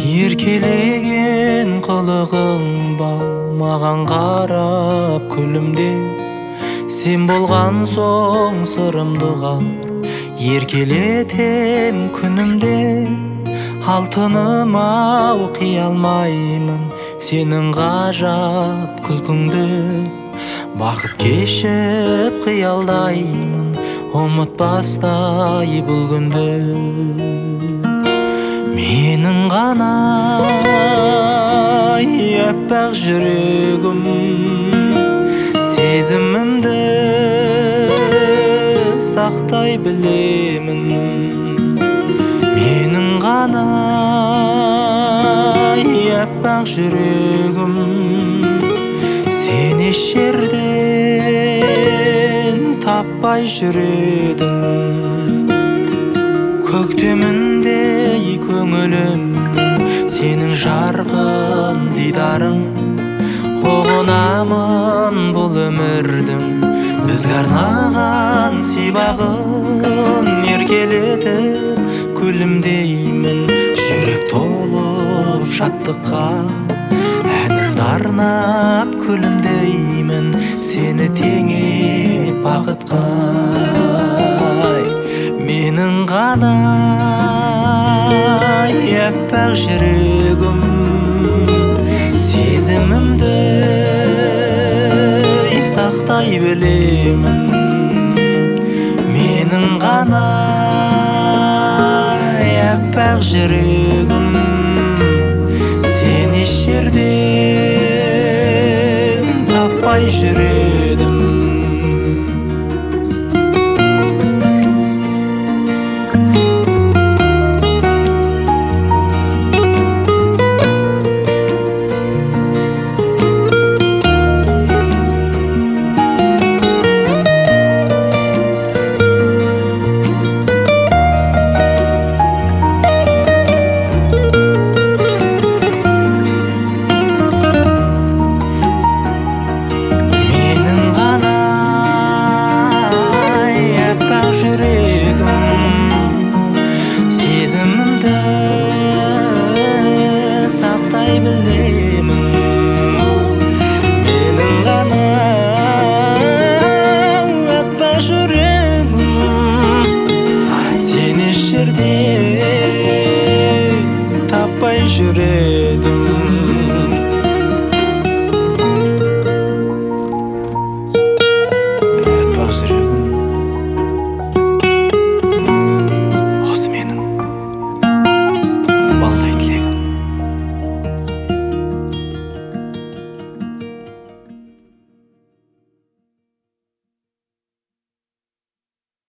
Еркелеген қылығың бал маған қарап күлімде, сен болған соң сырымды қар еркелетем күнімде. Алтыным ау қия алмаймын сенің ғажап күлкіңді, бақыт кешіп қиялдаймын ұмытпастай бұл күнді. Менің ғана аппақ жүрегім сезімімді сақтай білемін. Менің ғана аппақ жүрегім сен еш жерден таппай жүредім. Көктеміндей көңілім сенің жарқын дидарың, ұғынамын бұл өмірдің бізге арнаған сипағын. Еркелетіп күлімдеймін жүрек толып шаттыққа, әнімді арнап күлімдеймін сені теңеп бақытқа. Менің ғана аппақ жүрегім сезімімді сақтай білемін. Менің ғана аппақ жүрегім сен еш жерден таппай жүредім. Сезімімді сақтай білемін. Менің ғана аппақ жүрегім сен еш жерден